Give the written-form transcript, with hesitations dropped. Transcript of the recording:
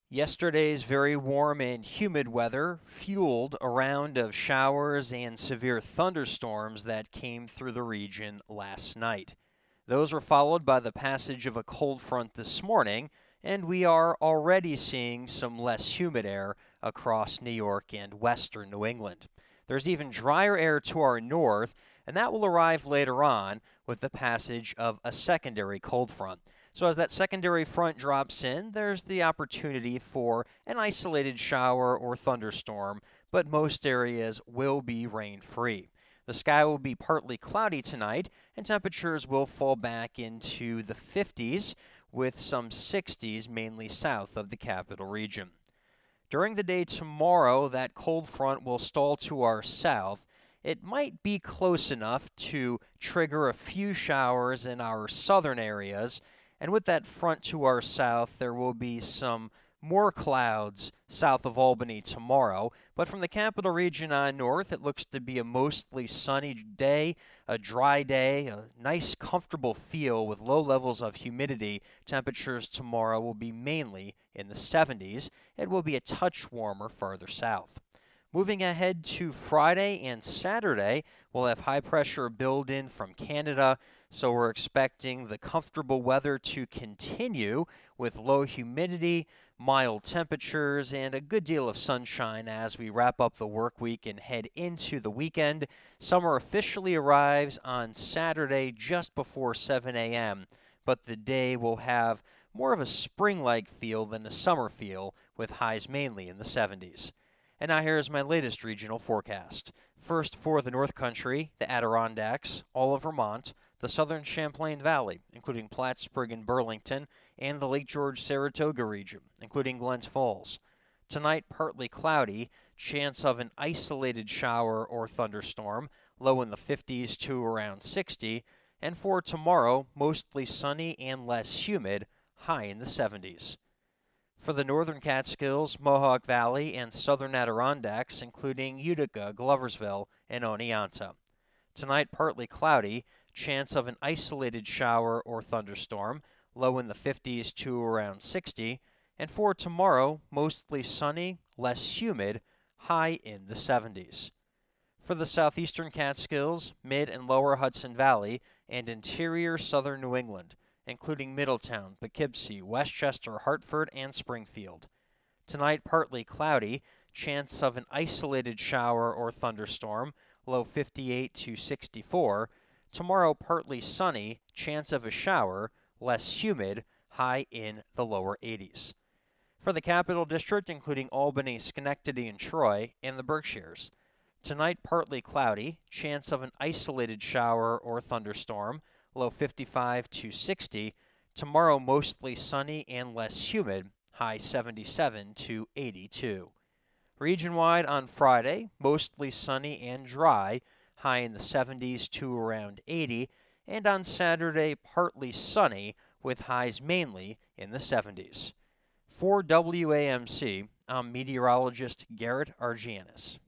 Yesterday's very warm and humid weather fueled a round of showers and severe thunderstorms that came through the region last night. Those were followed by the passage of a cold front this morning, and we are already seeing some less humid air across New York and western New England. There's even drier air to our north, and that will arrive later on with the passage of a secondary cold front. So as that secondary front drops in, there's the opportunity for an isolated shower or thunderstorm, but most areas will be rain-free. The sky will be partly cloudy tonight, and temperatures will fall back into the 50s with some 60s mainly south of the capital region. During the day tomorrow, that cold front will stall to our south. It might be close enough to trigger a few showers in our southern areas, and with that front to our south, there will be some more clouds south of Albany tomorrow. But from the capital region on north, it looks to be a mostly sunny day, a dry day, a nice, comfortable feel with low levels of humidity. Temperatures tomorrow will be mainly in the 70s. It will be a touch warmer farther south. Moving ahead to Friday and Saturday, we'll have high pressure build in from Canada, so we're expecting the comfortable weather to continue with low humidity, mild temperatures, and a good deal of sunshine as we wrap up the work week and head into the weekend. Summer officially arrives on Saturday just before 7 a.m., but the day will have more of a spring-like feel than a summer feel, with highs mainly in the 70s. And now here's my latest regional forecast. First, for the North Country, the Adirondacks, all of Vermont, the southern Champlain Valley, including Plattsburgh and Burlington, and the Lake George-Saratoga region, including Glens Falls. Tonight, partly cloudy, chance of an isolated shower or thunderstorm, low in the 50s to around 60, and for tomorrow, mostly sunny and less humid, high in the 70s. For the northern Catskills, Mohawk Valley, and southern Adirondacks, including Utica, Gloversville, and Oneonta. Tonight, partly cloudy, chance of an isolated shower or thunderstorm, low in the 50s to around 60, and for tomorrow, mostly sunny, less humid, high in the 70s. For the southeastern Catskills, mid and lower Hudson Valley, and interior southern New England, including Middletown, Poughkeepsie, Westchester, Hartford, and Springfield. Tonight, partly cloudy, chance of an isolated shower or thunderstorm, low 58 to 64. Tomorrow, partly sunny, chance of a shower, less humid, high in the lower 80s. For the Capital District, including Albany, Schenectady, and Troy, and the Berkshires. Tonight, partly cloudy, chance of an isolated shower or thunderstorm, low 55 to 60. Tomorrow, mostly sunny and less humid, high 77 to 82. Region-wide on Friday, mostly sunny and dry, high in the 70s to around 80, and on Saturday, partly sunny with highs mainly in the 70s. For WAMC, I'm meteorologist Garrett Argianis.